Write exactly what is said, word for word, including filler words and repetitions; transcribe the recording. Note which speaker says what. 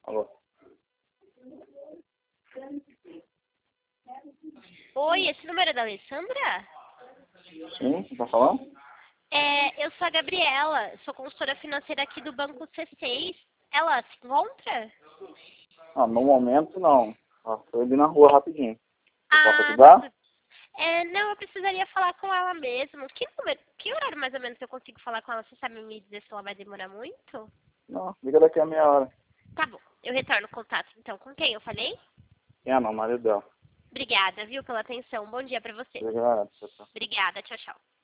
Speaker 1: Alô?
Speaker 2: Oi, esse número é da Alessandra?
Speaker 1: Sim, você tá falando?
Speaker 2: É, eu sou a Gabriela, sou consultora financeira aqui do Banco C seis. Ela se encontra?
Speaker 1: Ah, no momento não. Ah, tô ali na rua rapidinho. Eu posso
Speaker 2: Ah,
Speaker 1: ajudar?
Speaker 2: tudo. É, não, eu precisaria falar com ela mesmo. Que número, que horário mais ou menos eu consigo falar com ela? Você sabe me dizer se ela vai demorar muito?
Speaker 1: Não, liga daqui a meia hora.
Speaker 2: Tá bom, eu retorno o contato então. Com quem eu falei?
Speaker 1: Quem é não, marido dela.
Speaker 2: Obrigada, viu, pela atenção. Bom dia pra você.
Speaker 1: Obrigado, tchau, tchau.
Speaker 2: Obrigada, tchau, tchau.